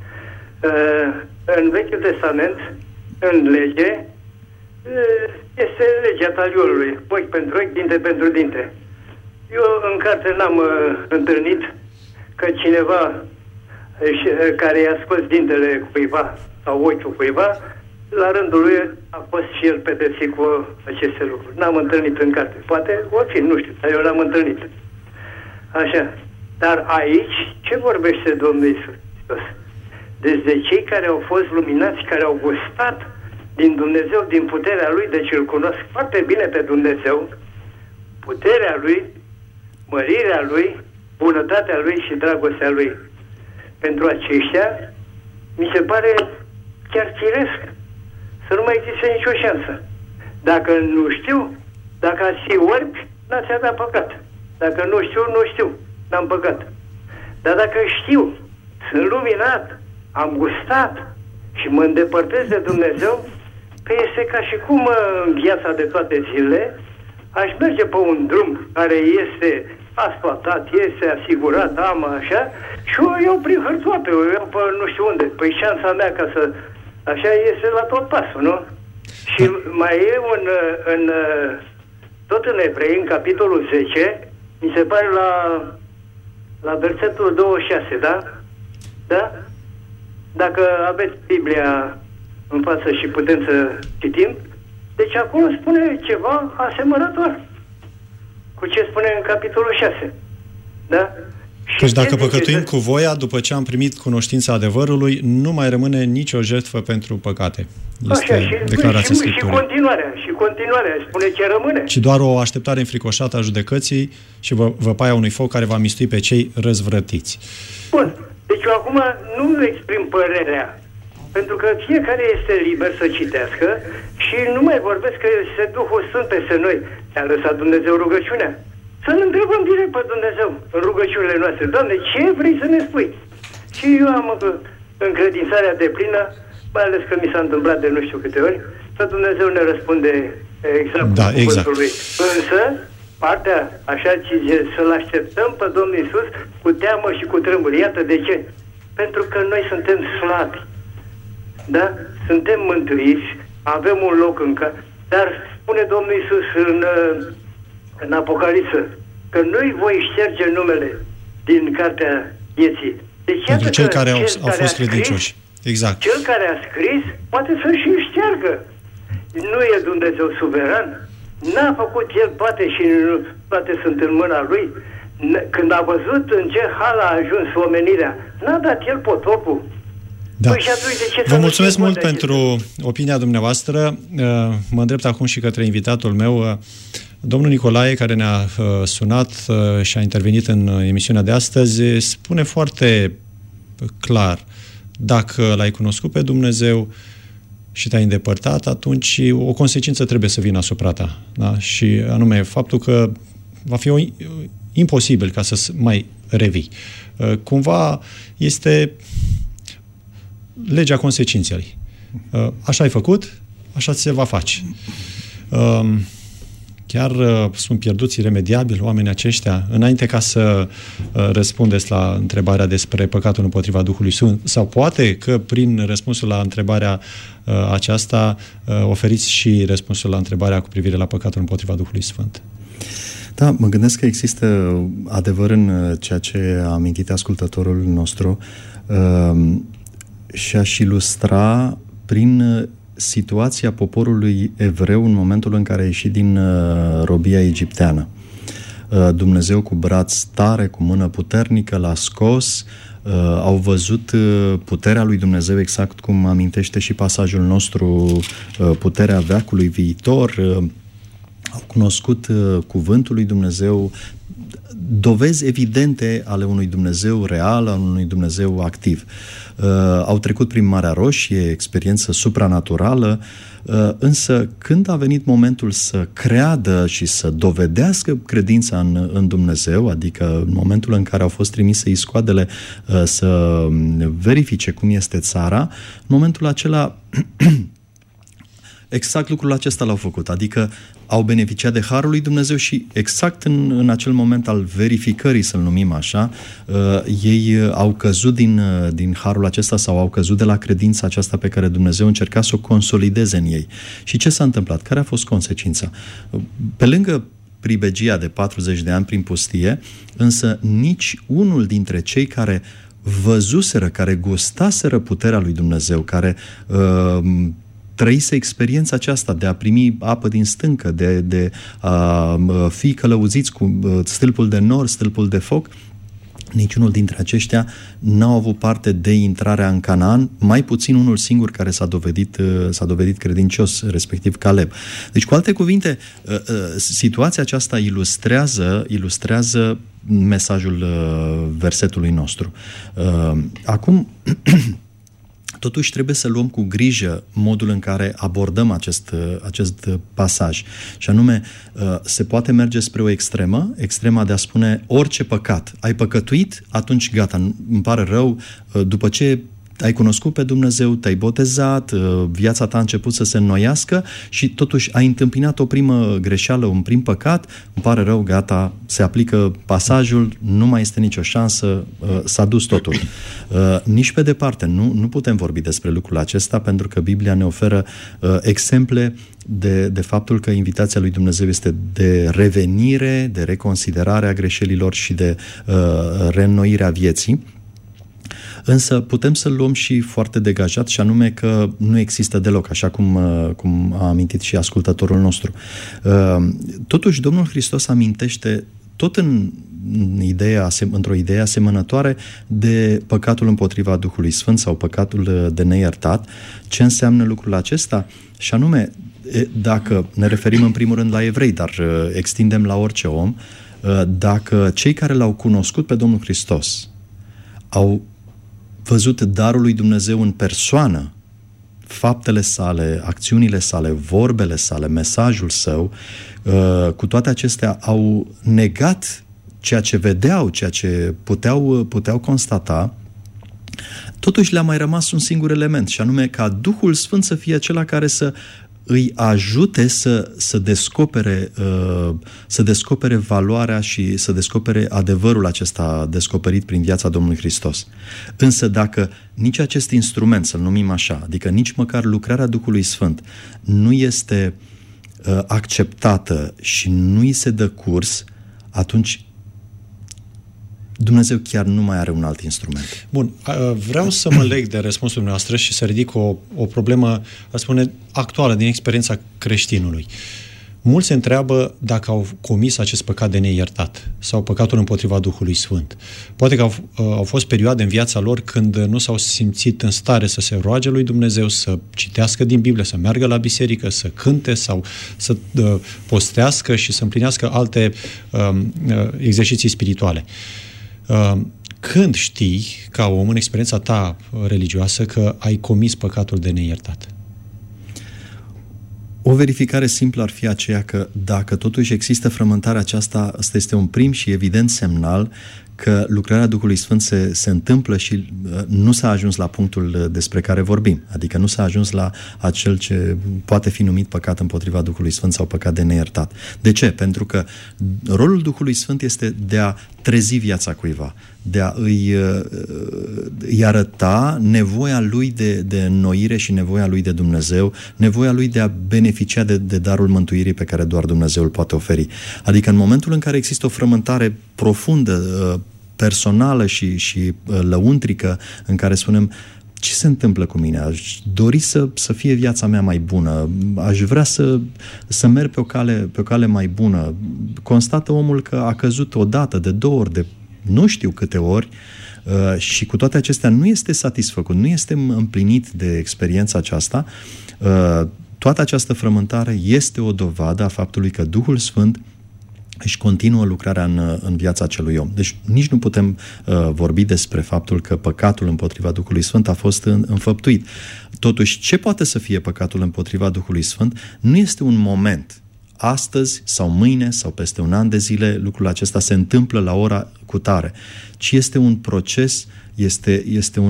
În Vechiul Testament, în lege, este legea taliorului, ochi pentru ochi, dinte pentru dinte. Eu în carte n-am întâlnit că cineva care i-a scos dintele cuiva sau ochiul cuiva, la rândul lui a fost și el pedepsit cu aceste lucruri. N-am întâlnit în carte. Poate o fi, nu știu, dar eu l-am întâlnit. Așa. Dar aici, ce vorbește Domnul Iisus Hristos? Deci de cei care au fost luminați, care au gustat din Dumnezeu, din puterea Lui, deci îl cunosc foarte bine pe Dumnezeu, puterea Lui, mărirea Lui, bunătatea Lui și dragostea Lui. Pentru aceștia, mi se pare chiar firesc să nu mai existe nicio șansă. Dacă nu știu, dacă ați fi orbi, n-ați avea păcat. Dacă nu știu, nu știu, n-am păcat. Dar dacă știu, sunt luminat, am gustat și mă îndepărtez de Dumnezeu, că este ca și cum în viața de toate zilele aș merge pe un drum care este asfaltat, este asigurat, am așa, și o iau prin hârtoape, o iau pe nu știu unde. Păi șansa mea ca să... Așa este la tot pasul, nu? Și mai e tot în Evrei, în capitolul 10, mi se pare la versetul 26, da? Da? Dacă aveți Biblia în față și putem să citim, deci acolo spune ceva asemănător cu ce spune în capitolul 6. Da? Deci dacă păcătuim cu voia, după ce am primit cunoștința adevărului, nu mai rămâne nicio jertfă pentru păcate. Este așa, declarația Scripturii. Și continuarea, spune ce rămâne. Și doar o așteptare înfricoșată a judecății și văpaia unui foc care va mistui pe cei răzvrătiți. Bun. Deci eu acum nu exprim părerea. Pentru că fiecare este liber să citească și nu mai vorbesc că este Duhul Sfânt peste noi. Ne-a lăsat Dumnezeu rugăciunea. Să-L întrebăm direct pe Dumnezeu în rugăciunile noastre. Doamne, ce vrei să ne spui? Și eu am încredințarea deplină, mai ales că mi s-a întâmplat de nu știu câte ori, că Dumnezeu ne răspunde exact cu cuvântul lui. Însă, partea, așa zice, să-L așteptăm pe Domnul Iisus cu teamă și cu tremur. Iată de ce. Pentru că noi suntem slabi. Da? Suntem mântuiți, avem un loc încă, dar spune Domnul Iisus în Apocalipsă că nu-i voi șterge numele din cartea vieții. Deci, pentru cei care au fost credincioși. Exact. Cel care a scris poate să și șteargă. Nu e Dumnezeu suveran? N-a făcut El toate și toate sunt în mâna Lui? Când a văzut în ce hal a ajuns omenirea, n-a dat El potopul? Da. Păi și atunci de ce vă mulțumesc mult pentru opinia dumneavoastră. Mă îndrept acum și către invitatul meu, domnul Nicolae, care ne-a sunat și a intervenit în emisiunea de astăzi. Spune foarte clar, dacă L-ai cunoscut pe Dumnezeu și te-ai îndepărtat, atunci o consecință trebuie să vină asupra ta. Da? Și anume faptul că va fi imposibil ca să mai revii. Cumva este legea consecinței. Așa ai făcut, așa ți se va face. Chiar sunt pierduți iremediabil oamenii aceștia, înainte ca să răspundeți la întrebarea despre păcatul împotriva Duhului Sfânt, sau poate că prin răspunsul la întrebarea aceasta oferiți și răspunsul la întrebarea cu privire la păcatul împotriva Duhului Sfânt. Da, mă gândesc că există adevăr în ceea ce a amintit ascultătorul nostru și aș ilustra prin situația poporului evreu în momentul în care a ieșit din robia egipteană. Dumnezeu cu braț tare, cu mână puternică l-a scos, au văzut puterea lui Dumnezeu, exact cum amintește și pasajul nostru, puterea veacului viitor, au cunoscut cuvântul lui Dumnezeu, dovezi evidente ale unui Dumnezeu real, al unui Dumnezeu activ. Au trecut prin Marea Roșie, experiență supranaturală, însă când a venit momentul să creadă și să dovedească credința în Dumnezeu, adică în momentul în care au fost trimise iscoadele să verifice cum este țara, în momentul acela exact lucrul acesta l-au făcut, adică au beneficiat de harul lui Dumnezeu și exact în acel moment al verificării, să-l numim așa, ei au căzut din harul acesta sau au căzut de la credința aceasta pe care Dumnezeu încerca să o consolideze în ei. Și ce s-a întâmplat? Care a fost consecința? Pe lângă pribegia de 40 de ani prin pustie, însă nici unul dintre cei care văzuseră, care gustaseră puterea lui Dumnezeu, care trăise experiența aceasta de a primi apă din stâncă, de a fi călăuziți cu stâlpul de nor, stâlpul de foc, niciunul dintre aceștia n-au avut parte de intrarea în Canaan, mai puțin unul singur care s-a dovedit credincios, respectiv Caleb. Deci, cu alte cuvinte, situația aceasta ilustrează mesajul versetului nostru. Acum, totuși trebuie să luăm cu grijă modul în care abordăm acest pasaj. Și anume, se poate merge spre o extrema de a spune orice păcat. Ai păcătuit? Atunci gata, îmi pare rău, după ce ai cunoscut pe Dumnezeu, te-ai botezat, viața ta a început să se înnoiască și totuși ai întâmpinat o primă greșeală, un prim păcat, îmi pare rău, gata, se aplică pasajul, nu mai este nicio șansă, s-a dus totul. Nici pe departe, nu putem vorbi despre lucrul acesta, pentru că Biblia ne oferă exemple de faptul că invitația lui Dumnezeu este de revenire, de reconsiderare a greșelilor și de reînnoirea vieții. Însă putem să-l luăm și foarte degajat, și anume că nu există deloc, așa cum a amintit și ascultătorul nostru. Totuși, Domnul Hristos amintește tot într-o idee asemănătoare de păcatul împotriva Duhului Sfânt sau păcatul de neiertat. Ce înseamnă lucrul acesta? Și anume, dacă ne referim în primul rând la evrei, dar extindem la orice om, dacă cei care l-au cunoscut pe Domnul Hristos au văzut darul lui Dumnezeu în persoană, faptele sale, acțiunile sale, vorbele sale, mesajul său, cu toate acestea au negat ceea ce vedeau, ceea ce puteau constata. Totuși le-a mai rămas un singur element, și anume ca Duhul Sfânt să fie acela care să îi ajute să descopere valoarea și să descopere adevărul acesta descoperit prin viața Domnului Hristos. Însă dacă nici acest instrument, să-l numim așa, adică nici măcar lucrarea Duhului Sfânt nu este acceptată și nu îi se dă curs, atunci Dumnezeu chiar nu mai are un alt instrument. Bun, vreau să mă leg de răspunsul dumneavoastră și să ridic o problemă, aș spune, actuală din experiența creștinului. Mulți se întreabă dacă au comis acest păcat de neiertat sau păcatul împotriva Duhului Sfânt. Poate că au fost perioade în viața lor când nu s-au simțit în stare să se roage lui Dumnezeu, să citească din Biblie, să meargă la biserică, să cânte sau să postească și să împlinească alte exerciții spirituale. Când știi, ca om, în experiența ta religioasă, că ai comis păcatul de neiertat? O verificare simplă ar fi aceea că dacă totuși există frământarea aceasta, ăsta este un prim și evident semnal că lucrarea Duhului Sfânt se întâmplă și nu s-a ajuns la punctul despre care vorbim. Adică nu s-a ajuns la acel ce poate fi numit păcat împotriva Duhului Sfânt sau păcat de neiertat. De ce? Pentru că rolul Duhului Sfânt este de a trezi viața cuiva, de a îi arăta nevoia lui de înnoire și nevoia lui de Dumnezeu, nevoia lui de a beneficia de darul mântuirii pe care doar Dumnezeu îl poate oferi. Adică în momentul în care există o frământare profundă, personală și lăuntrică, în care spunem: ce se întâmplă cu mine? Aș dori să fie viața mea mai bună, aș vrea să merg pe o cale mai bună. Constată omul că a căzut o dată, de 2 ori, de nu știu câte ori, și cu toate acestea nu este satisfăcut, nu este împlinit de experiența aceasta. Toată această frământare este o dovadă a faptului că Duhul Sfânt își continuă lucrarea în viața acelui om. Deci nici nu putem vorbi despre faptul că păcatul împotriva Duhului Sfânt a fost înfăptuit. Totuși, ce poate să fie păcatul împotriva Duhului Sfânt nu este un moment. Astăzi sau mâine sau peste un an de zile lucrul acesta se întâmplă la ora cutare, ci este un proces, este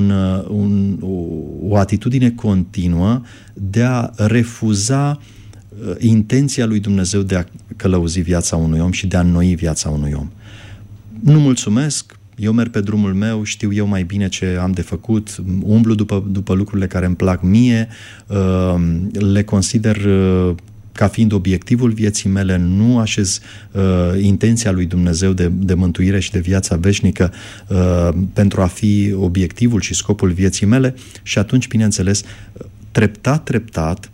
o atitudine continuă de a refuza intenția lui Dumnezeu de a călăuzi viața unui om și de a înnoi viața unui om. Nu mulțumesc, eu merg pe drumul meu, știu eu mai bine ce am de făcut, umblu după lucrurile care îmi plac mie, le consider ca fiind obiectivul vieții mele, nu așez intenția lui Dumnezeu de mântuire și de viața veșnică pentru a fi obiectivul și scopul vieții mele, și atunci, bineînțeles, treptat,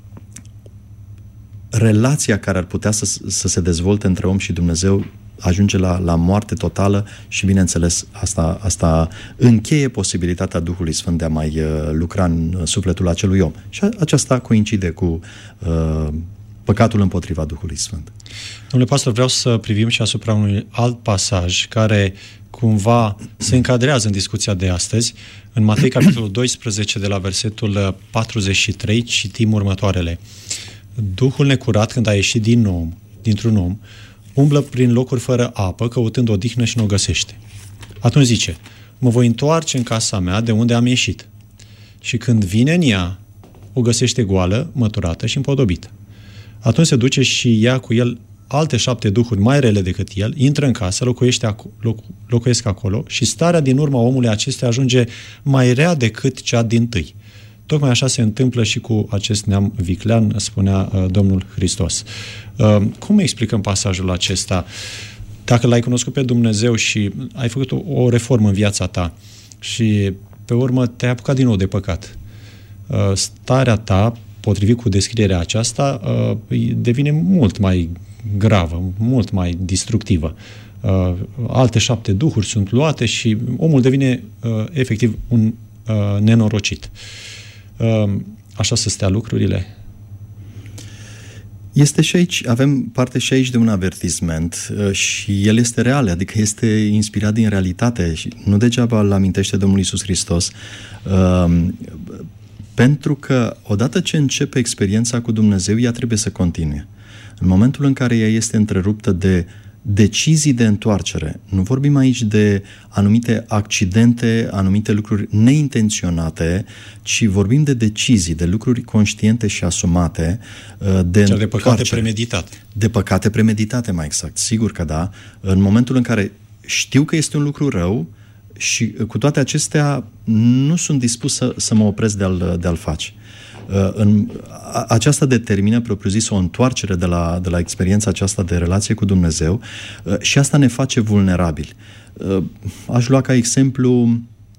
relația care ar putea să se dezvolte între om și Dumnezeu ajunge la moarte totală și, bineînțeles, asta încheie posibilitatea Duhului Sfânt de a mai lucra în sufletul acelui om. Și aceasta coincide cu păcatul împotriva Duhului Sfânt. Domnule pastor, vreau să privim și asupra unui alt pasaj care cumva se încadrează în discuția de astăzi. În Matei, capitolul 12, de la versetul 43, citim următoarele. Duhul necurat, când a ieșit dintr-un om, umblă prin locuri fără apă, căutând odihnă și nu o găsește. Atunci zice: mă voi întoarce în casa mea de unde am ieșit. Și când vine în ea, o găsește goală, măturată și împodobită. Atunci se duce și ia cu el alte 7 duhuri mai rele decât el, intră în casă, locuiesc acolo și starea din urma omului acestea ajunge mai rea decât cea dintâi. Tocmai așa se întâmplă și cu acest neam viclean, spunea Domnul Hristos. Cum explicăm pasajul acesta? Dacă l-ai cunoscut pe Dumnezeu și ai făcut o reformă în viața ta și pe urmă te-ai apucat din nou de păcat, starea ta, potrivit cu descrierea aceasta, devine mult mai gravă, mult mai destructivă. Alte 7 duhuri sunt luate și omul devine efectiv un nenorocit. Așa să stea lucrurile? Este și aici, avem parte și aici de un avertisment și el este real, adică este inspirat din realitate și nu degeaba îl amintește Domnul Iisus Hristos. Pentru că odată ce începe experiența cu Dumnezeu, ea trebuie să continue. În momentul în care ea este întreruptă de decizii de întoarcere, nu vorbim aici de anumite accidente, anumite lucruri neintenționate, ci vorbim de decizii, de lucruri conștiente și asumate, de păcate premeditate. De păcate premeditate, mai exact. Sigur că da. În momentul în care știu că este un lucru rău și cu toate acestea nu sunt dispus să mă opresc de a-l face. Aceasta determină, propriu-zis, o întoarcere de la experiența aceasta de relație cu Dumnezeu și asta ne face vulnerabili. Aș lua ca exemplu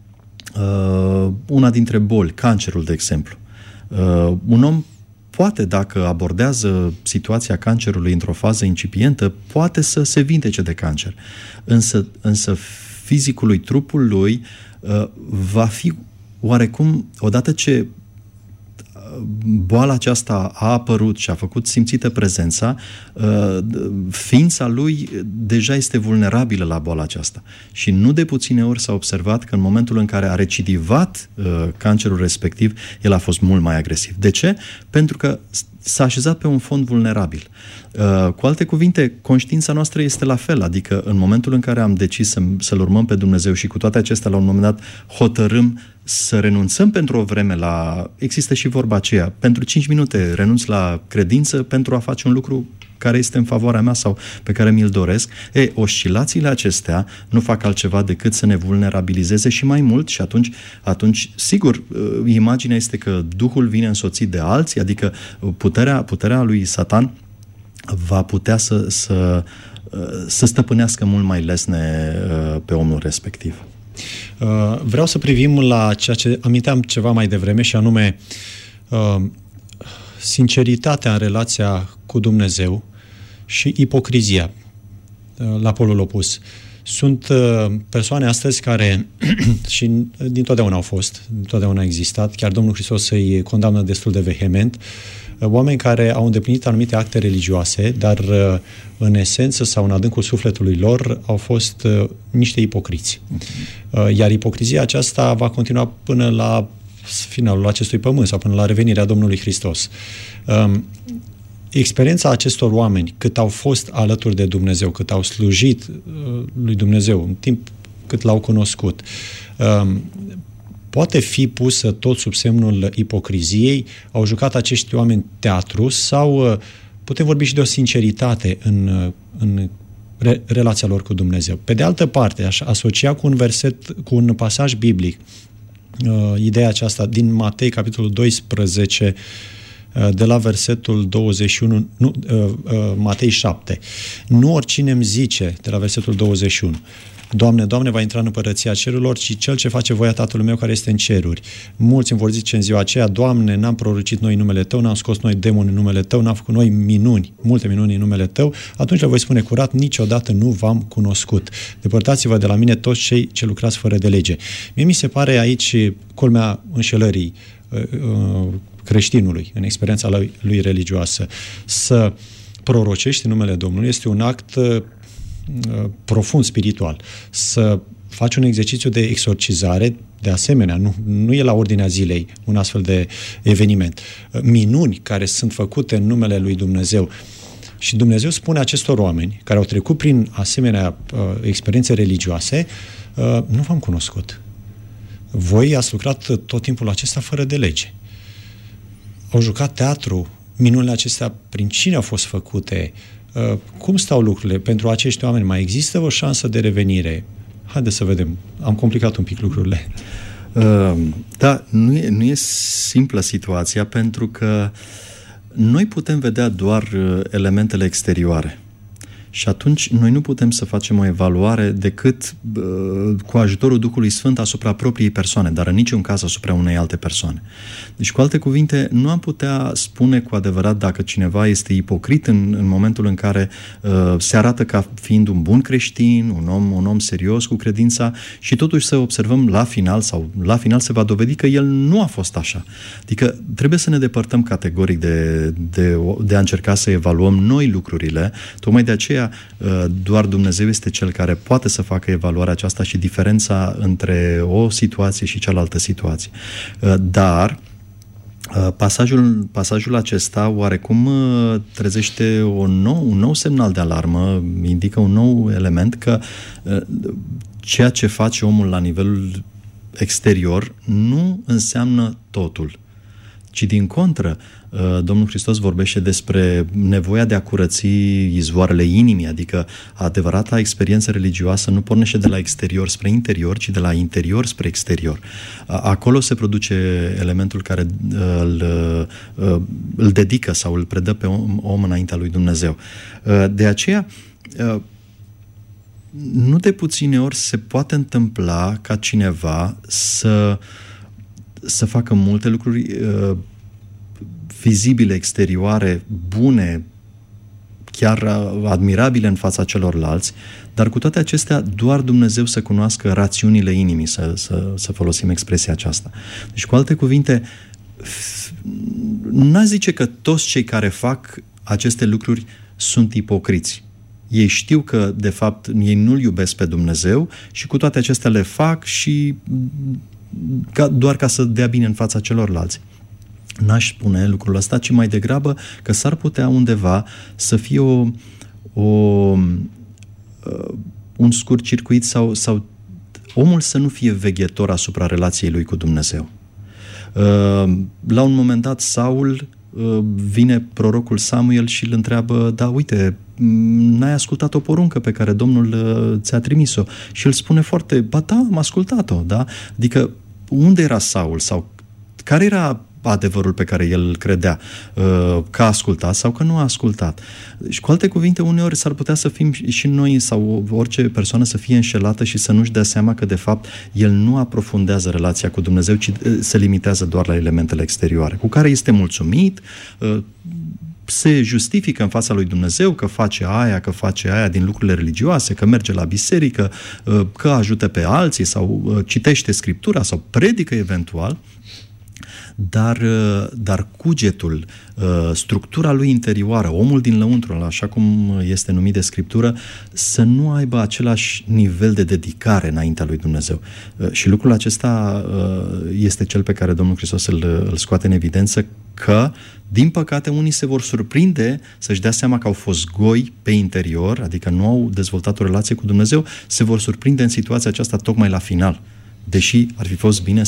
una dintre boli, cancerul, de exemplu. Un om poate, dacă abordează situația cancerului într-o fază incipientă, poate să se vindece de cancer. Însă fizicul lui, trupul lui, va fi oarecum, odată ce boala aceasta a apărut și a făcut simțită prezența, ființa lui deja este vulnerabilă la boala aceasta. Și nu de puține ori s-a observat că în momentul în care a recidivat cancerul respectiv, el a fost mult mai agresiv. De ce? Pentru că s-a așezat pe un fond vulnerabil. Cu alte cuvinte, conștiința noastră este la fel, adică în momentul în care am decis să-L urmăm pe Dumnezeu și cu toate acestea, la un moment dat, hotărâm să renunțăm pentru o vreme la... Există și vorba aceea, pentru 5 minute renunț la credință pentru a face un lucru care este în favoarea mea sau pe care mi-l doresc. Oscilațiile acestea nu fac altceva decât să ne vulnerabilizeze și mai mult și atunci sigur, imaginea este că Duhul vine însoțit de alții, adică puterea lui Satan va putea să stăpânească mult mai lesne pe omul respectiv. Vreau să privim la ceea ce aminteam ceva mai devreme și anume sinceritatea în relația cu Dumnezeu și ipocrizia la polul opus. Sunt persoane astăzi care și dintotdeauna au fost, dintotdeauna au existat, chiar Domnul Hristos îi condamnă destul de vehement, oameni care au îndeplinit anumite acte religioase, dar în esență sau în adâncul sufletului lor au fost niște ipocriți. Iar ipocrizia aceasta va continua până la finalul acestui pământ sau până la revenirea Domnului Hristos. Experiența acestor oameni, cât au fost alături de Dumnezeu, cât au slujit lui Dumnezeu, în timp cât l-au cunoscut, poate fi pusă tot sub semnul ipocriziei? Au jucat acești oameni teatru sau putem vorbi și de o sinceritate în relația lor cu Dumnezeu? Pe de altă parte, aș asocia cu un pasaj biblic ideea aceasta din Matei, capitolul 12, de la versetul 21, Matei 7. Nu oricine îmi zice, de la versetul 21, Doamne, Doamne, va intra în împărăția cerurilor, ci cel ce face voia Tatălui meu care este în ceruri. Mulți îmi vor zice în ziua aceea, Doamne, n-am prorocit noi în numele Tău, n-am scos noi demoni în numele Tău, n-am făcut noi minuni, multe minuni în numele Tău. Atunci le voi spune curat, niciodată nu v-am cunoscut. Depărtați-vă de la mine toți cei ce lucrați fără de lege. Mie mi se pare aici culmea înșelării creștinului, în experiența lui religioasă. Să prorocești în numele Domnului este un act profund spiritual. Să faci un exercițiu de exorcizare, de asemenea, nu e la ordinea zilei un astfel de eveniment. Minuni care sunt făcute în numele lui Dumnezeu. Și Dumnezeu spune acestor oameni care au trecut prin asemenea experiențe religioase, nu v-am cunoscut. Voi ați lucrat tot timpul acesta fără de lege. Au jucat teatru. Minunile acestea prin cine au fost făcute? Cum stau lucrurile? Pentru acești oameni mai există o șansă de revenire? Haideți să vedem. Am complicat un pic lucrurile. Da, nu e simplă situația, pentru că noi putem vedea doar elementele exterioare. Și atunci noi nu putem să facem o evaluare decât cu ajutorul Duhului Sfânt asupra propriei persoane, dar în niciun caz asupra unei alte persoane. Deci, cu alte cuvinte, nu am putea spune cu adevărat dacă cineva este ipocrit în momentul în care se arată ca fiind un bun creștin, un om serios cu credința și totuși să observăm la final se va dovedi că el nu a fost așa. Adică trebuie să ne depărtăm categoric de a încerca să evaluăm noi lucrurile. Tocmai de aceea doar Dumnezeu este Cel care poate să facă evaluarea aceasta și diferența între o situație și cealaltă situație. Dar Pasajul acesta oarecum trezește un nou semnal de alarmă, indică un nou element că ceea ce face omul la nivelul exterior nu înseamnă totul, ci din contră, Domnul Hristos vorbește despre nevoia de a curăți izvoarele inimii, adică adevărata experiență religioasă nu pornește de la exterior spre interior, ci de la interior spre exterior. Acolo se produce elementul care îl dedică sau îl predă pe om înaintea lui Dumnezeu. De aceea, nu de puține ori se poate întâmpla ca cineva să facă multe lucruri vizibile, exterioare, bune, chiar admirabile în fața celorlalți, dar cu toate acestea doar Dumnezeu să cunoască rațiunile inimii, să folosim expresia aceasta. Deci, cu alte cuvinte, n-aș zice că toți cei care fac aceste lucruri sunt ipocriți. Ei știu că, de fapt, ei nu-L iubesc pe Dumnezeu și cu toate acestea le fac și doar ca să dea bine în fața celorlalți. N-aș spune lucrul ăsta, ci mai degrabă că s-ar putea undeva să fie un scurt circuit sau omul să nu fie veghetor asupra relației lui cu Dumnezeu. La un moment dat, Saul, vine prorocul Samuel și îl întreabă, da, uite, n-ai ascultat o poruncă pe care Domnul ți-a trimis-o? Și îl spune foarte, ba da, am ascultat-o, da? Adică, unde era Saul? Sau care era adevărul pe care el credea, că a ascultat sau că nu a ascultat. Și cu alte cuvinte, uneori s-ar putea să fim și noi sau orice persoană să fie înșelată și să nu-și dea seama că de fapt el nu aprofundează relația cu Dumnezeu, ci se limitează doar la elementele exterioare, cu care este mulțumit, se justifică în fața lui Dumnezeu că face aia din lucrurile religioase, că merge la biserică, că ajută pe alții sau citește Scriptura sau predică eventual, dar cugetul, structura lui interioară, omul din lăuntru, așa cum este numit de Scriptură, să nu aibă același nivel de dedicare înaintea lui Dumnezeu. Și lucrul acesta este cel pe care Domnul Hristos îl scoate în evidență, că, din păcate, unii se vor surprinde să-și dea seama că au fost goi pe interior, adică nu au dezvoltat o relație cu Dumnezeu, se vor surprinde în situația aceasta tocmai la final. Deși ar fi fost bine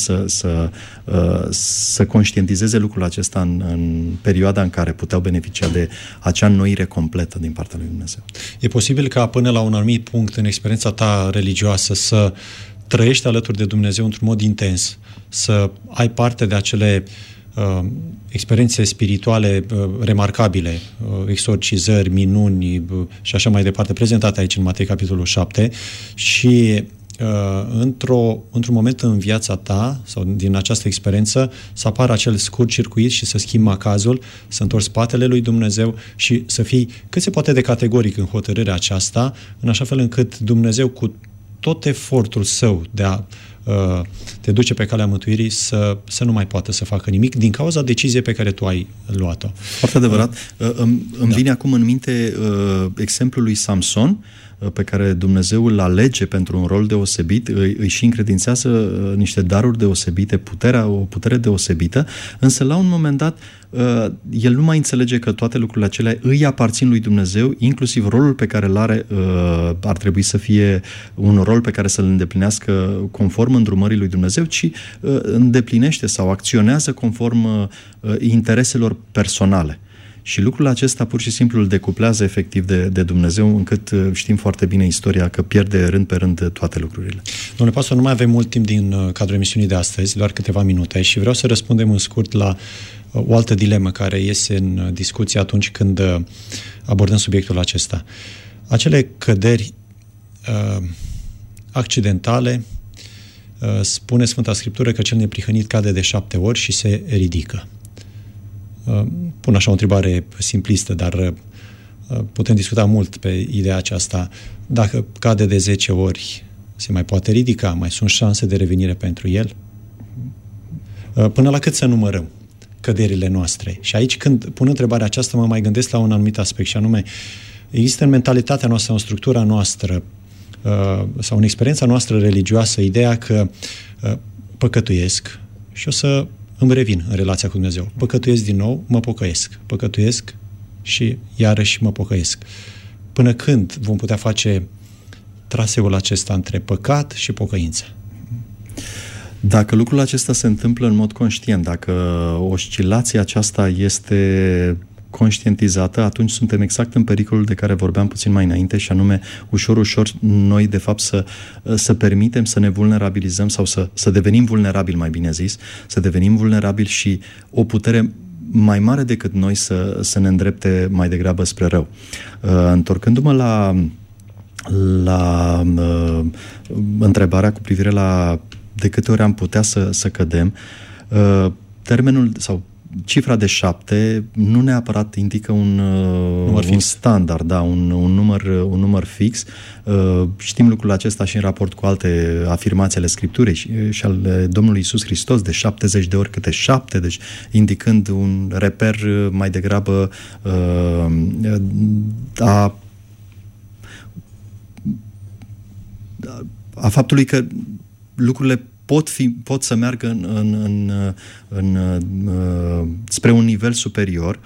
să conștientizeze lucrul acesta în perioada în care puteau beneficia de acea înnoire completă din partea lui Dumnezeu. E posibil ca până la un anumit punct în experiența ta religioasă să trăiești alături de Dumnezeu într-un mod intens, să ai parte de acele experiențe spirituale remarcabile, exorcizări, minuni și așa mai departe, prezentate aici în Matei, capitolul 7, și într-un moment în viața ta sau din această experiență să apară acel scurt circuit și să schimbi macazul, să întorci spatele lui Dumnezeu și să fii cât se poate de categoric în hotărârea aceasta, în așa fel încât Dumnezeu, cu tot efortul său de a te duce pe calea mântuirii, să nu mai poată să facă nimic din cauza deciziei pe care tu ai luat-o. Foarte adevărat. Îmi vine acum în minte exemplul lui Samson, pe care Dumnezeu îl alege pentru un rol deosebit, îi și încredințează niște daruri deosebite, o putere deosebită, însă la un moment dat el nu mai înțelege că toate lucrurile acelea îi aparțin lui Dumnezeu, inclusiv rolul pe care îl are ar trebui să fie un rol pe care să-l îndeplinească conform îndrumării lui Dumnezeu, ci îndeplinește sau acționează conform intereselor personale. Și lucrul acesta pur și simplu îl decuplează efectiv de Dumnezeu, încât știm foarte bine istoria că pierde rând pe rând toate lucrurile. Domnule pastor, nu mai avem mult timp din cadrul emisiunii de astăzi, doar câteva minute, și vreau să răspundem în scurt la o altă dilemă care iese în discuție atunci când abordăm subiectul acesta. Acele căderi accidentale, spune Sfânta Scriptură că cel neprihănit cade de 7 ori și se ridică. Pun așa o întrebare simplistă, dar putem discuta mult pe ideea aceasta. Dacă cade de 10 ori, se mai poate ridica? Mai sunt șanse de revenire pentru el? Până la cât să numărăm căderile noastre? Și aici, când pun întrebarea aceasta, mă mai gândesc la un anumit aspect, și anume, există în mentalitatea noastră, în structura noastră sau în experiența noastră religioasă ideea că păcătuiesc și o să îmi revin în relația cu Dumnezeu. Păcătuiesc din nou, mă pocăiesc. Păcătuiesc și iarăși mă pocăiesc. Până când vom putea face traseul acesta între păcat și pocăință? Dacă lucrul acesta se întâmplă în mod conștient, dacă oscilația aceasta este conștientizată, atunci suntem exact în pericolul de care vorbeam puțin mai înainte, și anume, ușor noi, de fapt, să permitem să ne vulnerabilizăm sau să devenim vulnerabili, mai bine zis, să devenim vulnerabili și o putere mai mare decât noi să ne îndrepte mai degrabă spre rău. Întorcându-mă la întrebarea cu privire la de câte ori am putea să cădem, termenul sau cifra de 7 nu neapărat indică un standard, da, un număr fix. Știm lucrul acesta și în raport cu alte afirmații ale Scripturii și al Domnului Iisus Hristos, de 70 de ori câte 7, deci indicând un reper mai degrabă a faptului că lucrurile pot să meargă spre un nivel superior.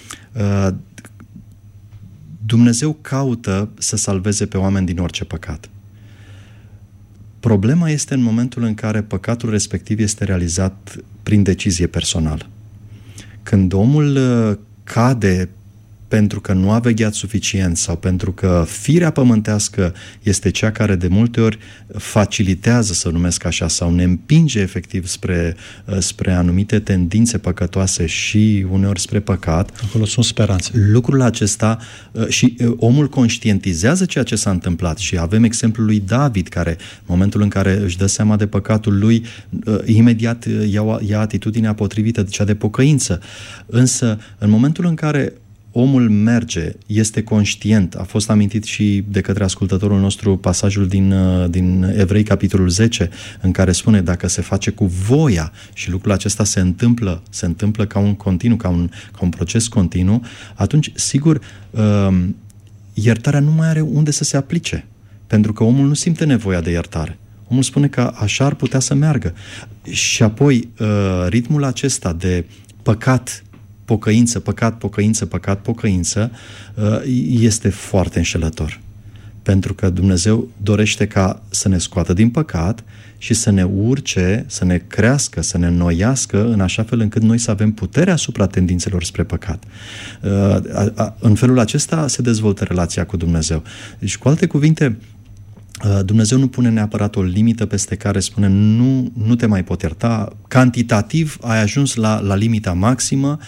Dumnezeu caută să salveze pe oameni din orice păcat. Problema este în momentul în care păcatul respectiv este realizat prin decizie personală. Când omul cade pentru că nu a vegheat suficient sau pentru că firea pământească este cea care de multe ori facilitează, să numesc așa, sau ne împinge efectiv spre anumite tendințe păcătoase și uneori spre păcat. Acolo sunt speranțe. Lucrul acesta și omul conștientizează ceea ce s-a întâmplat și avem exemplul lui David, care în momentul în care își dă seama de păcatul lui, imediat ia atitudinea potrivită, cea de pocăință. Însă, în momentul în care omul merge, este conștient, a fost amintit și de către ascultătorul nostru pasajul din Evrei, capitolul 10, în care spune dacă se face cu voia și lucrul acesta se întâmplă ca un continuu, ca un proces continuu, atunci, sigur, iertarea nu mai are unde să se aplice, pentru că omul nu simte nevoia de iertare. Omul spune că așa ar putea să meargă. Și apoi, ritmul acesta de păcat, pocăință, păcat, pocăință, păcat, pocăință, este foarte înșelător. Pentru că Dumnezeu dorește ca să ne scoată din păcat și să ne urce, să ne crească, să ne înnoiască în așa fel încât noi să avem putere asupra tendințelor spre păcat. În felul acesta se dezvoltă relația cu Dumnezeu. Deci, cu alte cuvinte, Dumnezeu nu pune neapărat o limită peste care spune nu te mai pot ierta, cantitativ ai ajuns la limita maximă,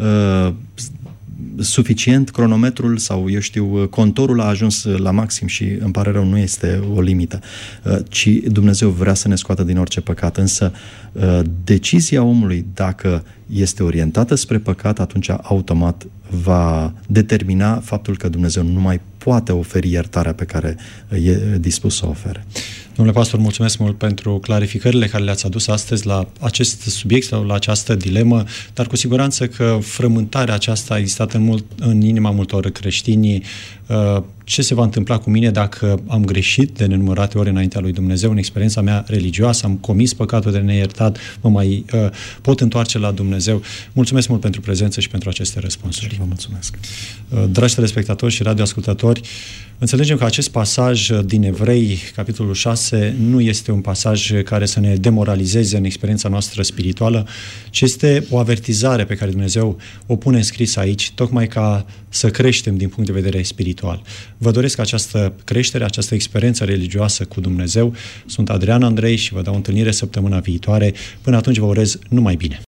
suficient, cronometrul sau, contorul a ajuns la maxim și îmi pare rău, nu este o limită, ci Dumnezeu vrea să ne scoată din orice păcat, însă decizia omului, dacă este orientată spre păcat, atunci automat va determina faptul că Dumnezeu nu mai poate oferi iertarea pe care e dispus să o ofere. Domnule pastor, mulțumesc mult pentru clarificările care le-ați adus astăzi la acest subiect sau la această dilemă, dar cu siguranță că frământarea aceasta a existat în inima multor creștini. Ce se va întâmpla cu mine dacă am greșit de nenumărate ori înaintea lui Dumnezeu în experiența mea religioasă, am comis păcatul de neiertat, mă mai pot întoarce la Dumnezeu? Mulțumesc mult pentru prezență și pentru aceste răspunsuri. Vă mulțumesc. Dragi telespectatori și radioascultători, înțelegem că acest pasaj din Evrei, capitolul 6, nu este un pasaj care să ne demoralizeze în experiența noastră spirituală, ci este o avertizare pe care Dumnezeu o pune înscris aici, tocmai ca să creștem din punct de vedere spiritual. Vă doresc această creștere, această experiență religioasă cu Dumnezeu. Sunt Adrian Andrei și vă dau întâlnire săptămâna viitoare. Până atunci vă urez numai bine.